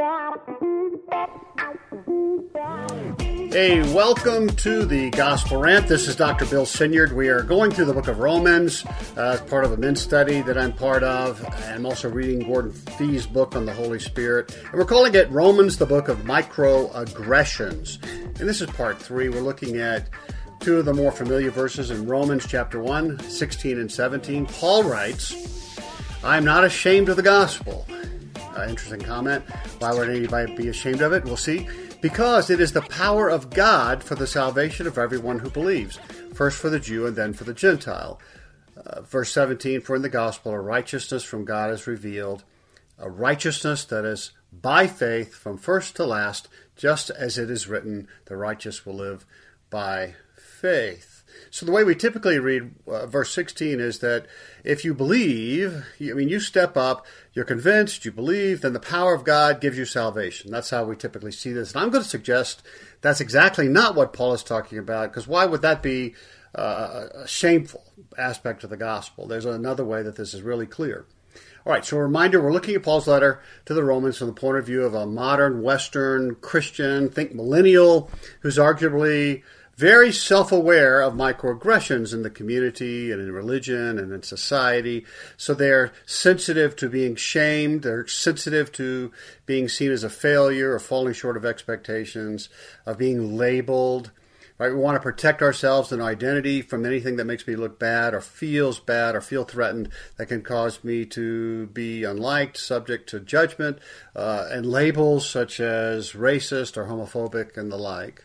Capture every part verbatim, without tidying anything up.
Hey, welcome to the Gospel Rant. This is Doctor Bill Sinyard. We are going through the book of Romans uh, as part of a men's study that I'm part of. I'm also reading Gordon Fee's book on the Holy Spirit. And we're calling it Romans, the book of microaggressions. And this is part three. We're looking at two of the more familiar verses in Romans chapter one, sixteen and seventeen. Paul writes, "I am not ashamed of the gospel." Uh, interesting comment. Why would anybody be ashamed of it? We'll see. Because it is the power of God for the salvation of everyone who believes, first for the Jew and then for the Gentile. Uh, verse seventeen, "For in the gospel a righteousness from God is revealed, a righteousness that is by faith from first to last, just as it is written, the righteous will live by faith." So the way we typically read uh, verse sixteen is that if you believe, I mean, you step up, you're convinced, you believe, then the power of God gives you salvation. That's how we typically see this. And I'm going to suggest that's exactly not what Paul is talking about, because why would that be uh, a shameful aspect of the gospel? There's another way that this is really clear. All right, so a reminder, we're looking at Paul's letter to the Romans from the point of view of a modern Western Christian, think millennial, who's arguably very self-aware of microaggressions in the community and in religion and in society. So they're sensitive to being shamed. They're sensitive to being seen as a failure or falling short of expectations, of being labeled. Right? We want to protect ourselves and identity from anything that makes me look bad or feels bad or feel threatened that can cause me to be unliked, subject to judgment, uh, and labels such as racist or homophobic and the like.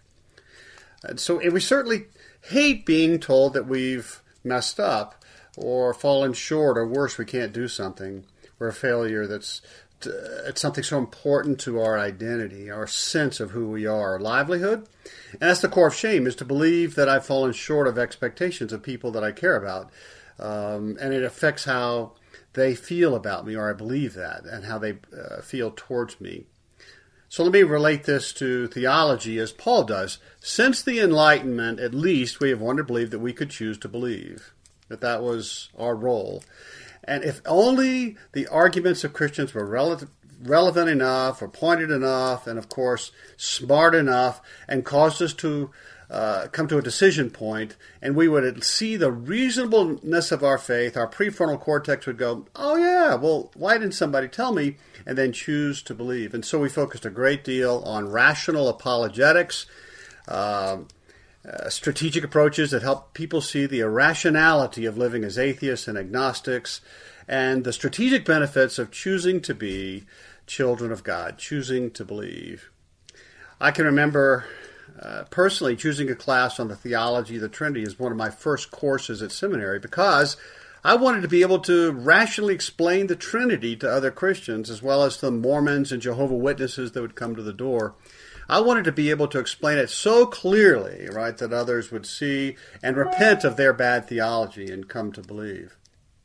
And so and we certainly hate being told that we've messed up or fallen short, or worse, we can't do something. We're a failure that's it's something so important to our identity, our sense of who we are, our livelihood. And that's the core of shame, is to believe that I've fallen short of expectations of people that I care about. Um, and it affects how they feel about me, or I believe that, and how they uh, feel towards me. So let me relate this to theology as Paul does. Since the Enlightenment, at least, we have wanted to believe that we could choose to believe, that that was our role. And if only the arguments of Christians were rele- relevant enough or pointed enough and, of course, smart enough and caused us to uh, come to a decision point, and we would see the reasonableness of our faith, our prefrontal cortex would go, oh yeah, well, why didn't somebody tell me? And then choose to believe. And so we focused a great deal on rational apologetics, uh, uh, strategic approaches that help people see the irrationality of living as atheists and agnostics, and the strategic benefits of choosing to be children of God, choosing to believe. I can remember uh, personally choosing a class on the theology of the Trinity as one of my first courses at seminary, because I wanted to be able to rationally explain the Trinity to other Christians, as well as to the Mormons and Jehovah's Witnesses that would come to the door. I wanted to be able to explain it so clearly, right, that others would see and repent of their bad theology and come to believe.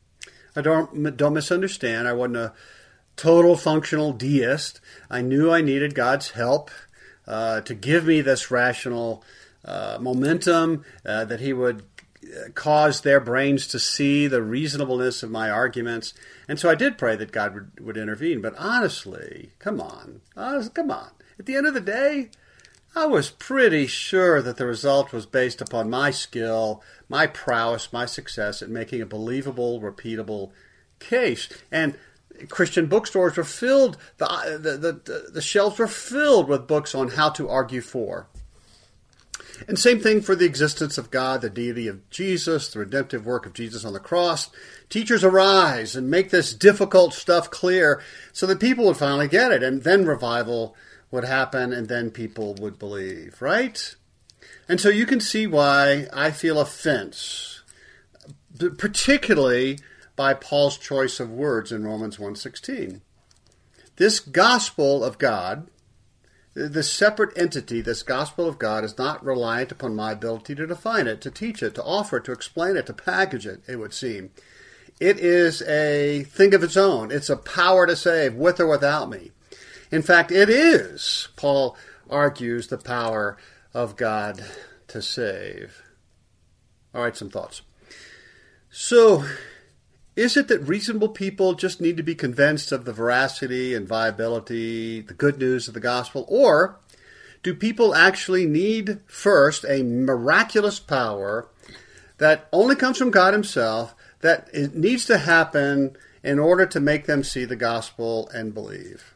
I don't, don't misunderstand. I wasn't a total functional deist. I knew I needed God's help uh, to give me this rational uh, momentum, uh, that He would cause their brains to see the reasonableness of my arguments. And so I did pray that God would, would intervene. But honestly, come on, honest, come on. At the end of the day, I was pretty sure that the result was based upon my skill, my prowess, my success at making a believable, repeatable case. And Christian bookstores were filled, the, the, the, the shelves were filled with books on how to argue for. And same thing for the existence of God, the deity of Jesus, the redemptive work of Jesus on the cross. Teachers arise and make this difficult stuff clear so that people would finally get it. And then revival would happen, and then people would believe, right? And so you can see why I feel offense, particularly by Paul's choice of words in Romans one sixteen. This gospel of God, this separate entity, this gospel of God, is not reliant upon my ability to define it, to teach it, to offer it, to explain it, to package it, it would seem. It is a thing of its own. It's a power to save, with or without me. In fact, it is, Paul argues, the power of God to save. All right, some thoughts. So, Is it that reasonable people just need to be convinced of the veracity and viability, the good news of the gospel? Or do people actually need first a miraculous power that only comes from God himself, that it needs to happen in order to make them see the gospel and believe?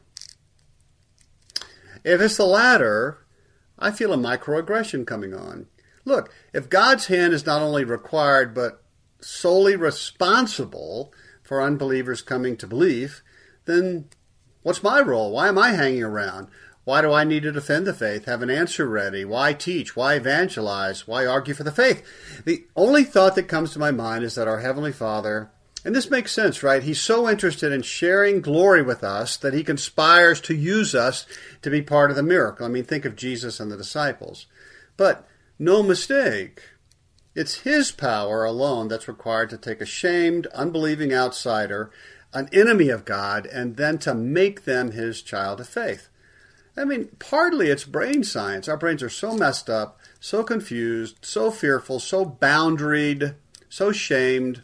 If it's the latter, I feel a microaggression coming on. Look, if God's hand is not only required but solely responsible for unbelievers coming to belief, then what's my role? Why am I hanging around? Why do I need to defend the faith, have an answer ready? Why teach? Why evangelize? Why argue for the faith? The only thought that comes to my mind is that our Heavenly Father, and this makes sense, right? He's so interested in sharing glory with us that he conspires to use us to be part of the miracle. I mean, think of Jesus and the disciples. But no mistake, it's his power alone that's required to take a shamed, unbelieving outsider, an enemy of God, and then to make them his child of faith. I mean, partly it's brain science. Our brains are so messed up, so confused, so fearful, so boundaried, so shamed,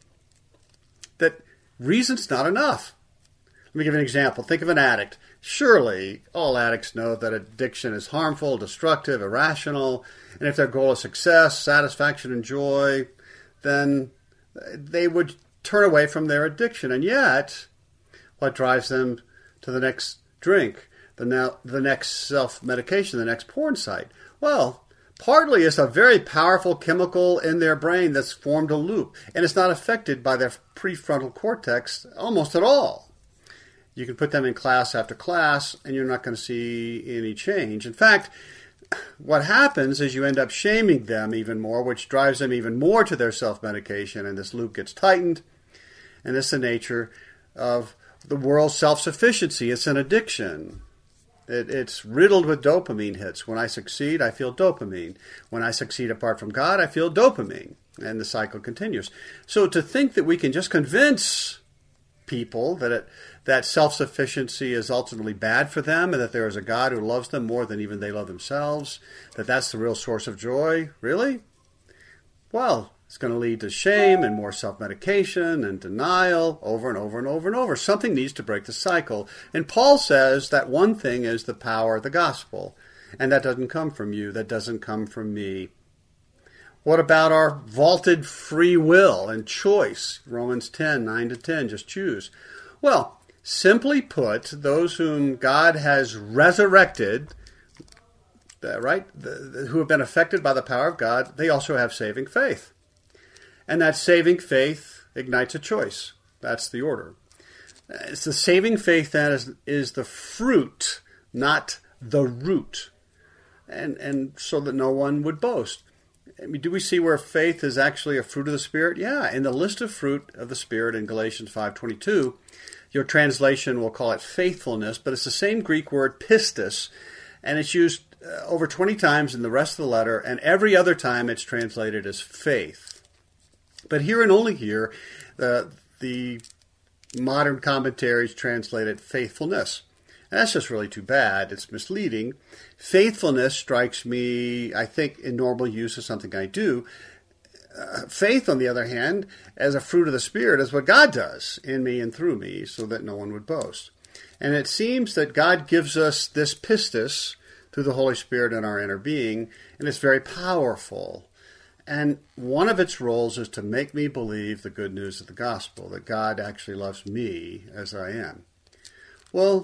that reason's not enough. Let me give you an example. Think of an addict. Surely all addicts know that addiction is harmful, destructive, irrational, and if their goal is success, satisfaction, and joy, then they would turn away from their addiction. And yet, what drives them to the next drink, the, now, the next self-medication, the next porn site? Well, partly it's a very powerful chemical in their brain that's formed a loop, and it's not affected by their prefrontal cortex almost at all. You can put them in class after class, and you're not going to see any change. In fact, what happens is you end up shaming them even more, which drives them even more to their self-medication, and this loop gets tightened. And this is the nature of the world's self-sufficiency. It's an addiction. It, it's riddled with dopamine hits. When I succeed, I feel dopamine. When I succeed apart from God, I feel dopamine. And the cycle continues. So to think that we can just convince people that it, that self-sufficiency is ultimately bad for them and that there is a God who loves them more than even they love themselves, that that's the real source of joy, really? Well, it's going to lead to shame and more self-medication and denial over and over and over and over. Something needs to break the cycle. And Paul says that one thing is the power of the gospel. And that doesn't come from you. That doesn't come from me. What about our vaulted free will and choice? Romans ten, nine to ten, just choose. Well, simply put, those whom God has resurrected, right, the, the, who have been affected by the power of God, they also have saving faith. And that saving faith ignites a choice. That's the order. It's the saving faith that is, is the fruit, not the root. And, and so that no one would boast. I mean, do we see where faith is actually a fruit of the Spirit? Yeah, in the list of fruit of the Spirit in Galatians five twenty-two, your translation will call it faithfulness, but it's the same Greek word pistis, and it's used uh, over twenty times in the rest of the letter, and every other time it's translated as faith. But here and only here, uh, the modern commentaries translate it faithfulness. And that's just really too bad. It's misleading. Faithfulness strikes me, I think, in normal use as something I do. Uh, faith, on the other hand, as a fruit of the Spirit, is what God does in me and through me so that no one would boast. And it seems that God gives us this pistis through the Holy Spirit in our inner being, and it's very powerful. And one of its roles is to make me believe the good news of the gospel, that God actually loves me as I am. Well,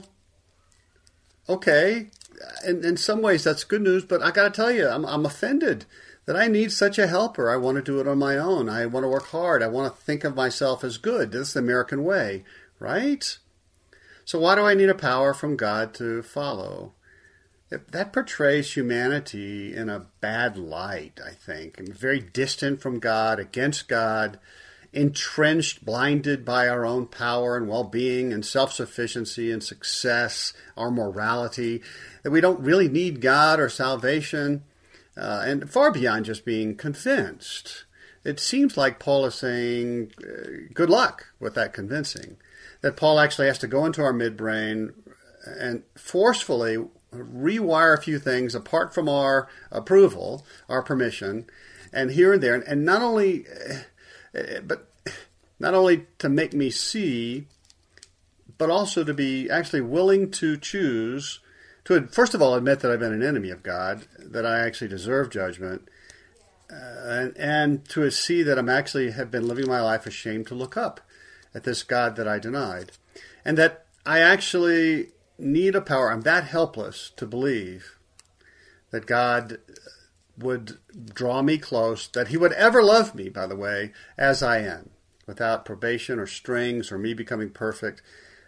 okay, in, in some ways that's good news, but I got to tell you, I'm, I'm offended that I need such a helper. I want to do it on my own. I want to work hard. I want to think of myself as good. This is the American way, right? So why do I need a power from God to follow? That portrays humanity in a bad light, I think, and very distant from God, against God, entrenched, blinded by our own power and well-being and self-sufficiency and success, our morality, that we don't really need God or salvation, uh, and far beyond just being convinced. It seems like Paul is saying, uh, good luck with that convincing, that Paul actually has to go into our midbrain and forcefully rewire a few things apart from our approval, our permission, and here and there, and not only... But not only to make me see, but also to be actually willing to choose, to first of all admit that I've been an enemy of God, that I actually deserve judgment, uh, and, and to see that I'm actually have been living my life ashamed to look up at this God that I denied, and that I actually need a power. I'm that helpless to believe that God would draw me close, that he would ever love me, by the way, as I am, without probation or strings or me becoming perfect.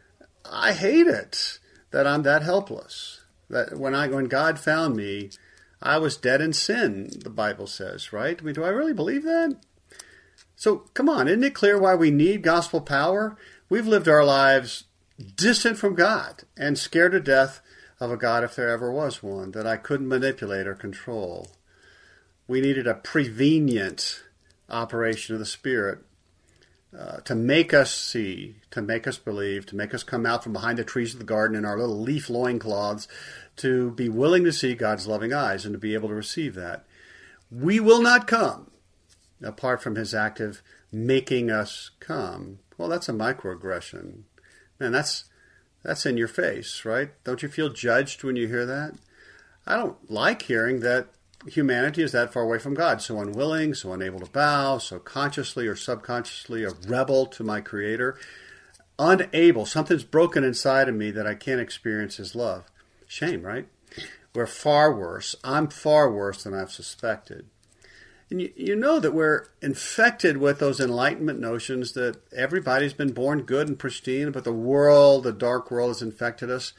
I hate it that I'm that helpless. That when I when God found me, I was dead in sin, the Bible says, right? I mean, do I really believe that? So, come on, isn't it clear why we need gospel power? We've lived our lives distant from God and scared to death of a God, if there ever was one, that I couldn't manipulate or control. We needed a prevenient operation of the Spirit uh, to make us see, to make us believe, to make us come out from behind the trees of the garden in our little leaf loincloths, to be willing to see God's loving eyes and to be able to receive that. We will not come apart from his active making us come. Well, that's a microaggression. Man, that's that's in your face, right? Don't you feel judged when you hear that? I don't like hearing that humanity is that far away from God, so unwilling, so unable to bow, so consciously or subconsciously a rebel to my Creator, unable, something's broken inside of me that I can't experience his love. Shame, right? We're far worse. I'm far worse than I've suspected. And you, you know that we're infected with those Enlightenment notions that everybody's been born good and pristine, but the world, the dark world, has infected us.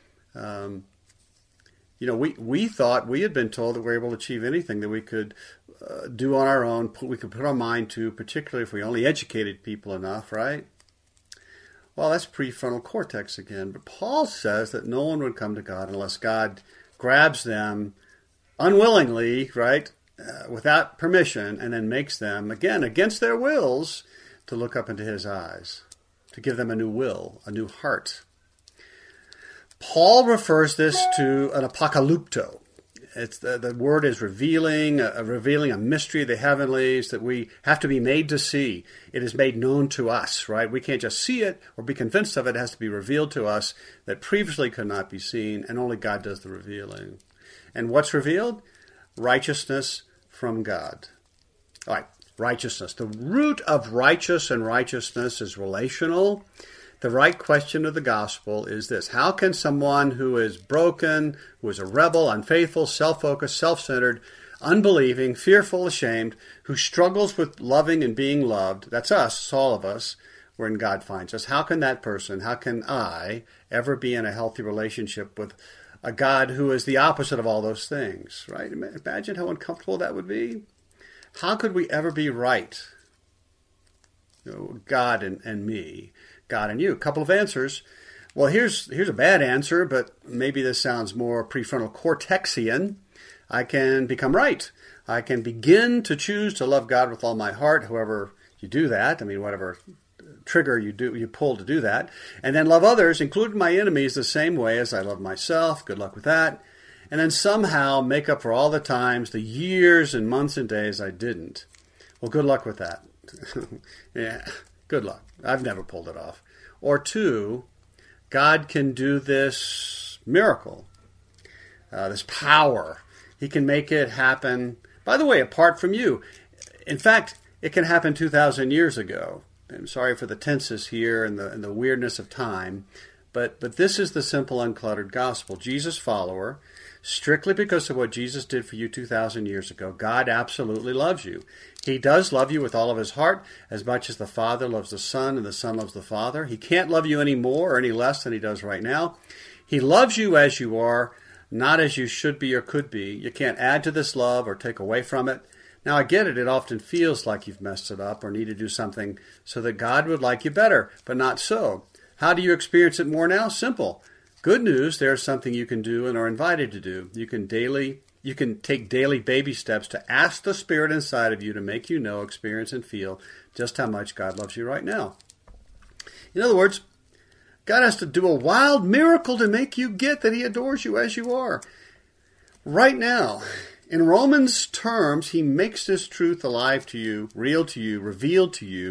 Um, you know, we, we thought, we had been told that we were able to achieve anything that we could uh, do on our own, we could put our mind to, particularly if we only educated people enough, right? Well, that's prefrontal cortex again. But Paul says that no one would come to God unless God grabs them unwillingly, right? Uh, without permission, and then makes them, again, against their wills, to look up into his eyes, to give them a new will, a new heart. Paul refers this to an apocalypto. It's the, the word is revealing, a, revealing a mystery of the heavenlies that we have to be made to see. It is made known to us, right? We can't just see it or be convinced of it. It has to be revealed to us that previously could not be seen, and only God does the revealing. And what's revealed? Righteousness from God. All right, righteousness. The root of righteous and righteousness is relational. The right question of the gospel is this: how can someone who is broken, who is a rebel, unfaithful, self-focused, self-centered, unbelieving, fearful, ashamed, who struggles with loving and being loved, that's us, all of us, when God finds us, how can that person, how can I ever be in a healthy relationship with a God who is the opposite of all those things, right? Imagine how uncomfortable that would be. How could we ever be right? You know, God and, and me, God and you. A couple of answers. Well, here's here's a bad answer, but maybe this sounds more prefrontal cortexian. I can become right. I can begin to choose to love God with all my heart, however you do that. I mean, whatever trigger you do you pull to do that, and then love others, including my enemies, the same way as I love myself. Good luck with that. And then somehow make up for all the times, the years and months and days I didn't. Well, good luck with that. Yeah, good luck. I've never pulled it off. Or two, God can do this miracle, uh, this power. He can make it happen, by the way, apart from you. In fact, it can happen two thousand years ago. I'm sorry for the tenses here and the, and the weirdness of time, but, but this is the simple, uncluttered gospel. Jesus follower, strictly because of what Jesus did for you two thousand years ago, God absolutely loves you. He does love you with all of his heart, as much as the Father loves the Son and the Son loves the Father. He can't love you any more or any less than he does right now. He loves you as you are, not as you should be or could be. You can't add to this love or take away from it. Now, I get it. It often feels like you've messed it up or need to do something so that God would like you better, but not so. How do you experience it more now? Simple. Good news, there's something you can do and are invited to do. You can daily, you can take daily baby steps to ask the Spirit inside of you to make you know, experience, and feel just how much God loves you right now. In other words, God has to do a wild miracle to make you get that he adores you as you are. Right now, in Romans terms, he makes this truth alive to you, real to you, revealed to you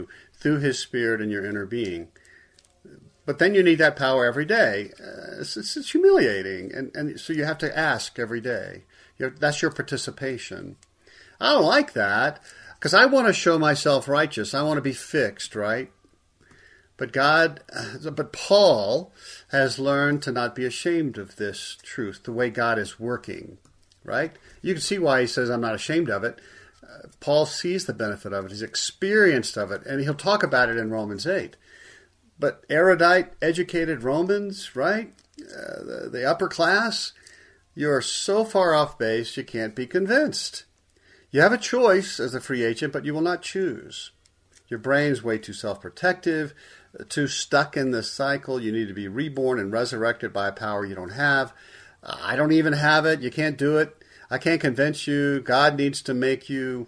through his Spirit in your inner being. But then you need that power every day. Uh, it's, it's, it's humiliating, and, and so you have to ask every day. You're, that's your participation. I don't like that, because I want to show myself righteous. I want to be fixed, right? But God, but Paul has learned to not be ashamed of this truth, the way God is working, right? You can see why he says, I'm not ashamed of it. Uh, Paul sees the benefit of it. He's experienced of it, and he'll talk about it in Romans eight. But erudite, educated Romans, right? Uh, the, the upper class, you're so far off base you can't be convinced. You have a choice as a free agent, but you will not choose. Your brain's way too self-protective, too stuck in this cycle. You need to be reborn and resurrected by a power you don't have. Uh, I don't even have it. You can't do it. I can't convince you. God needs to make you.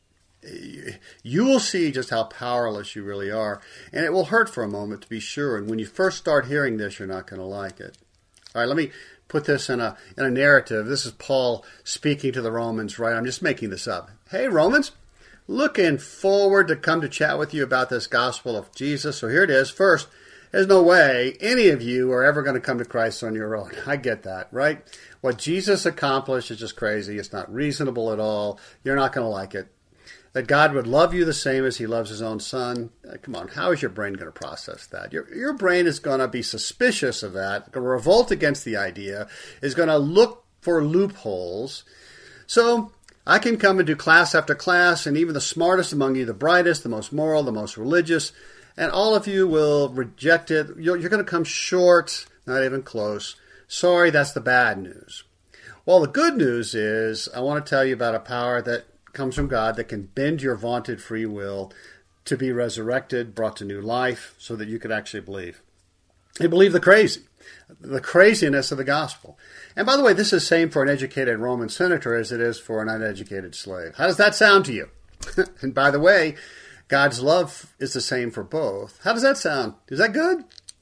You will see just how powerless you really are. And it will hurt for a moment, to be sure. And when you first start hearing this, you're not going to like it. All right, let me put this in a in a narrative. This is Paul speaking to the Romans, right? I'm just making this up. Hey, Romans, looking forward to come to chat with you about this gospel of Jesus. So here it is. First, there's no way any of you are ever going to come to Christ on your own. I get that, right? What Jesus accomplished is just crazy. It's not reasonable at all. You're not going to like it. That God would love you the same as he loves his own son. Uh, come on, how is your brain going to process that? Your, your brain is going to be suspicious of that, going to revolt against the idea, is going to look for loopholes. So I can come and do class after class, and even the smartest among you, the brightest, the most moral, the most religious, and all of you will reject it. You're, you're going to come short, not even close. Sorry, that's the bad news. Well, the good news is I want to tell you about a power that comes from God that can bend your vaunted free will to be resurrected, brought to new life, so that you could actually believe. You believe the crazy, the craziness of the gospel. And by the way, this is the same for an educated Roman senator as it is for an uneducated slave. How does that sound to you? And by the way, God's love is the same for both. How does that sound? Is that good?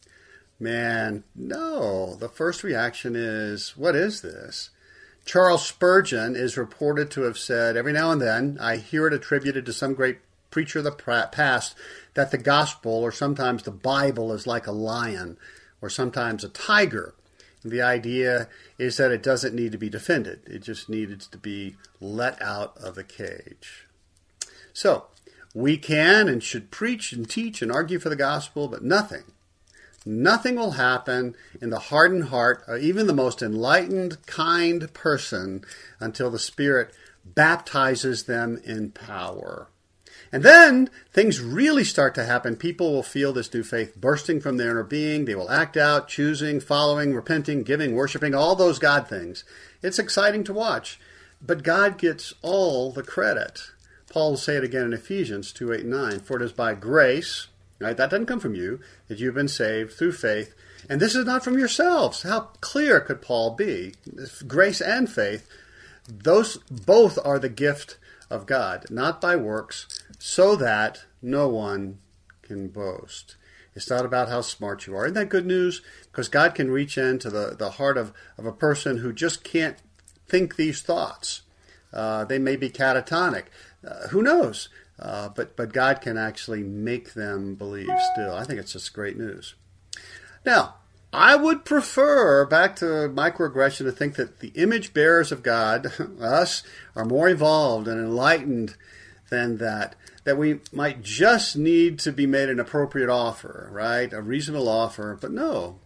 Man, no. The first reaction is, what is this? Charles Spurgeon is reported to have said, every now and then, I hear it attributed to some great preacher of the past, that the gospel, or sometimes the Bible, is like a lion, or sometimes a tiger. And the idea is that it doesn't need to be defended. It just needed to be let out of the cage. So, we can and should preach and teach and argue for the gospel, but nothing, Nothing will happen in the hardened heart of even the most enlightened, kind person until the Spirit baptizes them in power. And then things really start to happen. People will feel this new faith bursting from their inner being. They will act out, choosing, following, repenting, giving, worshiping, all those God things. It's exciting to watch. But God gets all the credit. Paul will say it again in Ephesians two, eight, and nine. For it is by grace... Right? That doesn't come from you, that you've been saved through faith. And this is not from yourselves. How clear could Paul be? Grace and faith, those both are the gift of God, not by works, so that no one can boast. It's not about how smart you are. Isn't that good news? Because God can reach into the, the heart of, of a person who just can't think these thoughts. Uh, they may be catatonic. Uh, who knows? Uh, but but God can actually make them believe still. I think it's just great news. Now, I would prefer, back to microaggression, to think that the image bearers of God, us, are more evolved and enlightened than that. That we might just need to be made an appropriate offer, right? A reasonable offer. But no.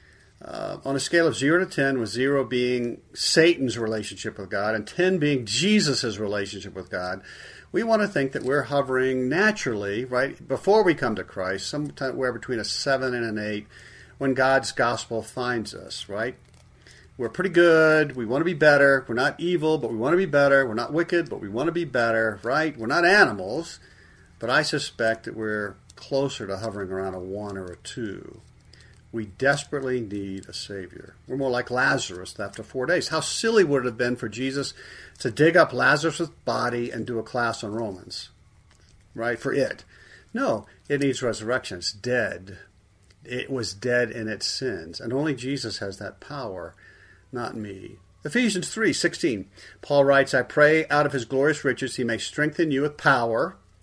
Uh, on a scale of zero to ten, with zero being Satan's relationship with God and ten being Jesus' relationship with God, we want to think that we're hovering naturally, right, before we come to Christ, somewhere between a seven and an eight, when God's gospel finds us, right? We're pretty good. We want to be better. We're not evil, but we want to be better. We're not wicked, but we want to be better, right? We're not animals, but I suspect that we're closer to hovering around a one or a two. We desperately need a Savior. We're more like Lazarus after four days. How silly would it have been for Jesus to dig up Lazarus' body and do a class on Romans, right, for it? No, it needs resurrection. It's dead. It was dead in its sins. And only Jesus has that power, not me. Ephesians three sixteen, Paul writes, I pray out of his glorious riches he may strengthen you with power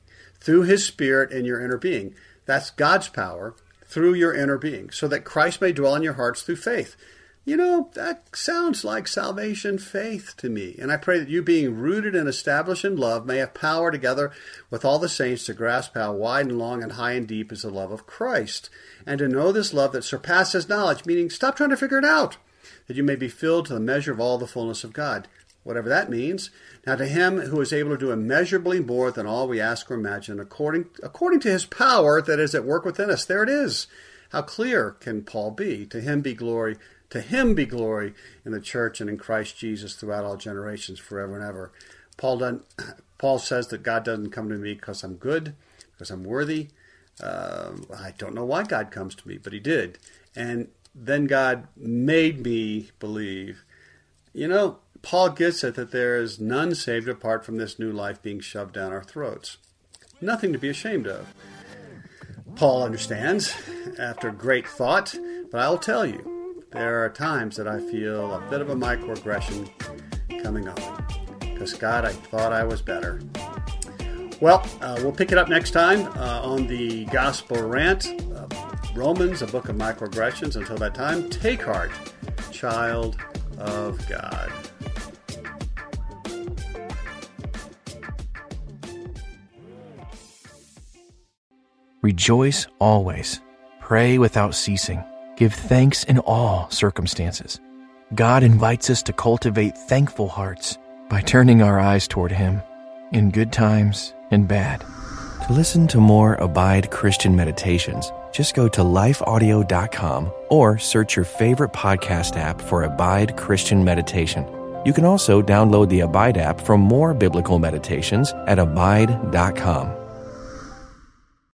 through his Spirit in your inner being. That's God's power through your inner being, so that Christ may dwell in your hearts through faith. You know, that sounds like salvation faith to me. And I pray that you, being rooted and established in love, may have power together with all the saints to grasp how wide and long and high and deep is the love of Christ, and to know this love that surpasses knowledge, meaning stop trying to figure it out, that you may be filled to the measure of all the fullness of God, whatever that means. Now to him who is able to do immeasurably more than all we ask or imagine, according, according to his power that is at work within us. There it is. How clear can Paul be? To him be glory. To him be glory in the church and in Christ Jesus throughout all generations, forever and ever. Paul doesn't, Paul says that God doesn't come to me because I'm good, because I'm worthy. Uh, I don't know why God comes to me, but he did. And then God made me believe. You know, Paul gets it that there is none saved apart from this new life being shoved down our throats. Nothing to be ashamed of. Paul understands after great thought, but I'll tell you, there are times that I feel a bit of a microaggression coming on. Because, God, I thought I was better. Well, uh, we'll pick it up next time uh, on the Gospel Rant. Uh, Romans, a book of microaggressions. Until that time, take heart, child of God. Rejoice always. Pray without ceasing. Give thanks in all circumstances. God invites us to cultivate thankful hearts by turning our eyes toward Him in good times and bad. To listen to more Abide Christian Meditations, just go to life audio dot com or search your favorite podcast app for Abide Christian Meditation. You can also download the Abide app for more biblical meditations at abide dot com.